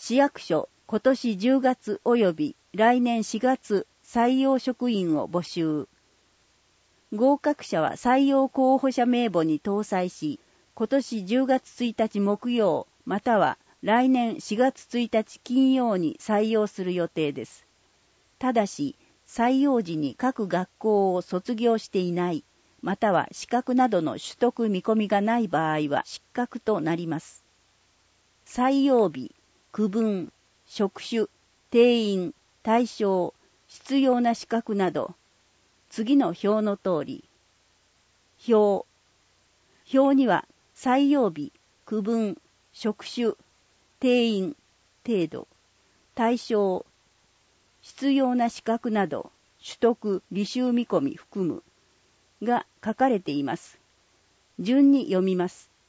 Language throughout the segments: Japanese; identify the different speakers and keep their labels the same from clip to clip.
Speaker 1: 市役所今年10月及び来年4月採用職員を募集。合格者は採用候補者名簿に登載し、今年10月1日木曜または来年4月1日金曜に採用する予定です。ただし、採用時に各学校を卒業していない、または資格などの取得見込みがない場合は失格となります。採用日、区分、職種、定員、対象、必要な資格など、次の表の通り。表には採用日、区分、職種、定員、程度、対象、必要な資格など、取得、履修見込み含むが書かれています。順に読みます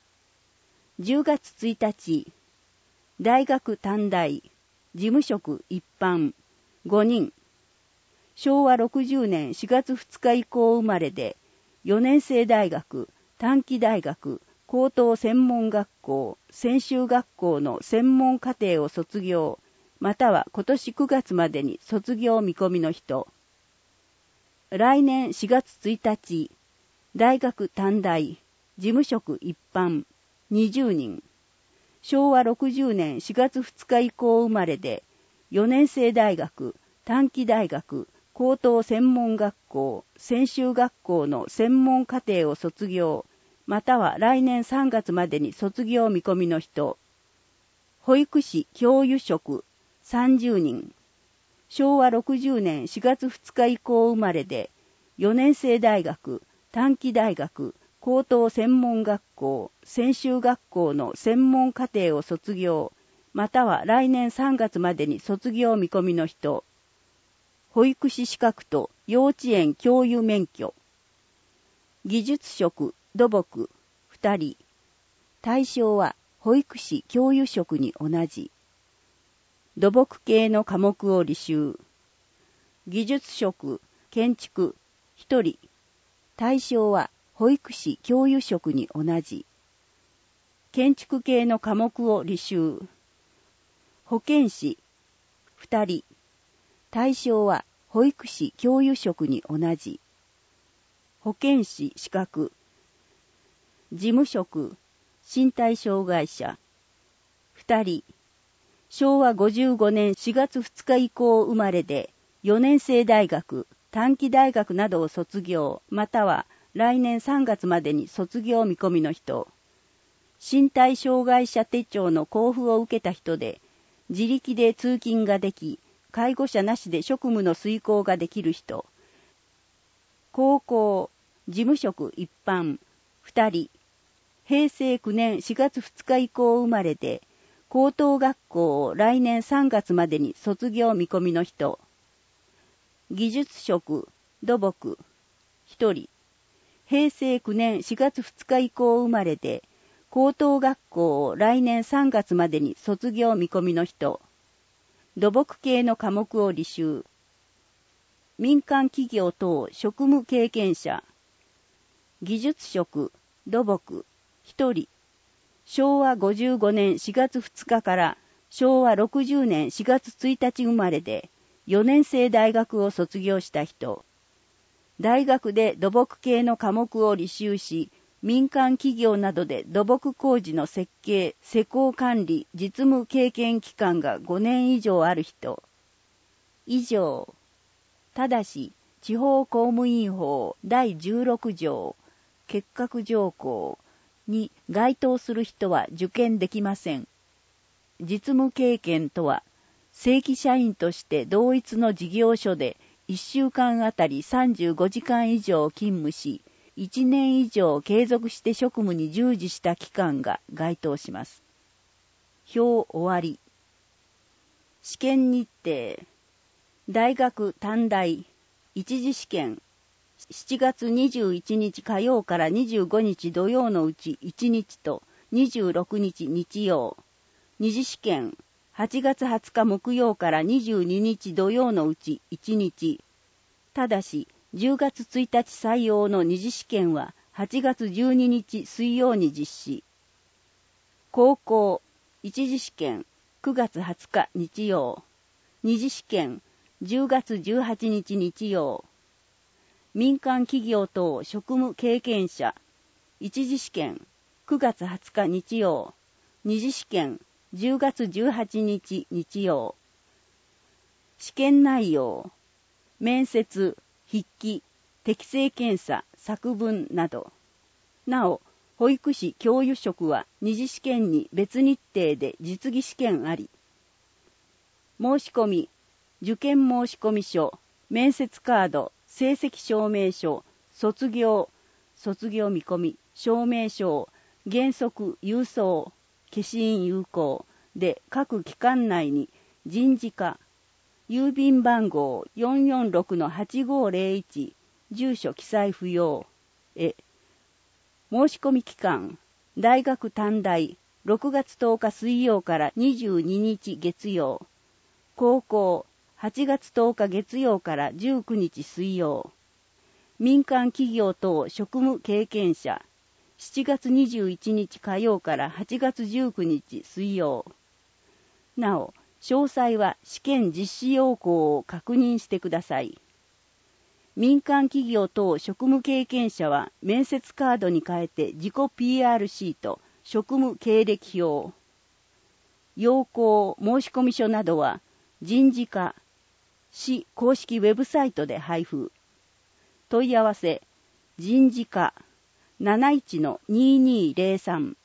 Speaker 1: 。10月1日、大学短大、事務職一般、5人。昭和60年4月2日以降生まれで、4年生大学、短期大学、高等専門学校、専修学校の専門課程を卒業、または今年9月までに卒業見込みの人。来年4月1日、大学短大、事務職一般、20人。昭和60年4月2日以降生まれで、4年生大学、短期大学、高等専門学校、専修学校の専門課程を卒業、または来年3月までに卒業見込みの人。保育士教諭職30人。昭和60年4月2日以降生まれで、4年生大学、短期大学、高等専門学校、専修学校の専門課程を卒業、または来年3月までに卒業見込みの人。保育士資格と幼稚園教諭免許。技術職、土木、2人。対象は保育士教諭職に同じ。土木系の科目を履修。技術職、建築、1人。対象は保育士教諭職に同じ。建築系の科目を履修。保健師、2人。対象は保育士教諭職に同じ。保健師資格。事務職、身体障害者、2人。昭和55年4月2日以降生まれで、4年生大学、短期大学などを卒業、または来年3月までに卒業見込みの人。身体障害者手帳の交付を受けた人で、自力で通勤ができ、介護者なしで職務の遂行ができる人。高校、事務職一般、2人。平成9年4月2日以降生まれで、高等学校を来年3月までに卒業見込みの人。技術職、土木、1人。平成9年4月2日以降生まれで、高等学校を来年3月までに卒業見込みの人。土木系の科目を履修。民間企業等職務経験者。技術職、土木、1人。昭和55年4月2日から昭和60年4月1日生まれで、4年生大学を卒業した人。大学で土木系の科目を履修し、民間企業などで土木工事の設計、施工管理、実務経験期間が5年以上ある人。以上。ただし、地方公務員法第16条、結核条項に該当する人は受験できません。実務経験とは、正規社員として同一の事業所で1週間あたり35時間以上勤務し、1年以上継続して職務に従事した期間が該当します。表終わり。試験日程。大学短大一次試験。7月21日火曜から25日土曜のうち1日と26日日曜。二次試験。8月20日木曜から22日土曜のうち1日。ただし、10月1日採用の二次試験は8月12日水曜に実施。高校、一次試験。 9月20日日曜。二次試験10月18日日曜。民間企業等職務経験者一次試験9月20日日曜。二次試験10月18日日曜。試験内容、面接、筆記、適性検査、作文など。なお、保育士教諭職は二次試験に別日程で実技試験あり。申し込み、受験申込書、面接カード、成績証明書、卒業見込み、証明書、原則郵送、消印有効で各期間内に人事課、郵便番号 446-8501、住所記載不要へ。申し込み期間、大学短大、6月10日水曜から22日月曜。高校、8月10日月曜から19日水曜。民間企業等職務経験者、7月21日火曜から8月19日水曜。なお、詳細は試験実施要項を確認してください。民間企業等職務経験者は面接カードに変えて自己 PR シート、職務経歴表、要項申込書などは人事課、市公式ウェブサイトで配布。問い合わせ、人事課 71-2203